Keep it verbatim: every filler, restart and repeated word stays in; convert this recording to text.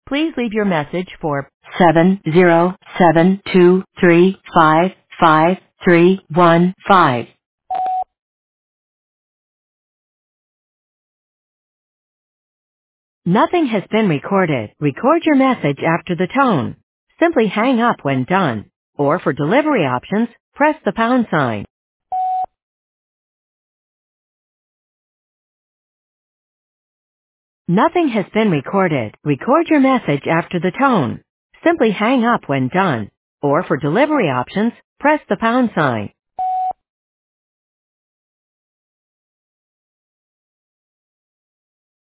Please leave your message for seven zero seven two three five five three one five. Nothing has been recorded. Record your message after the tone. Simply hang up when done. Or for delivery options, press the pound sign. Nothing has been recorded. Record your message after the tone. Simply hang up when done. Or for delivery options, press the pound sign.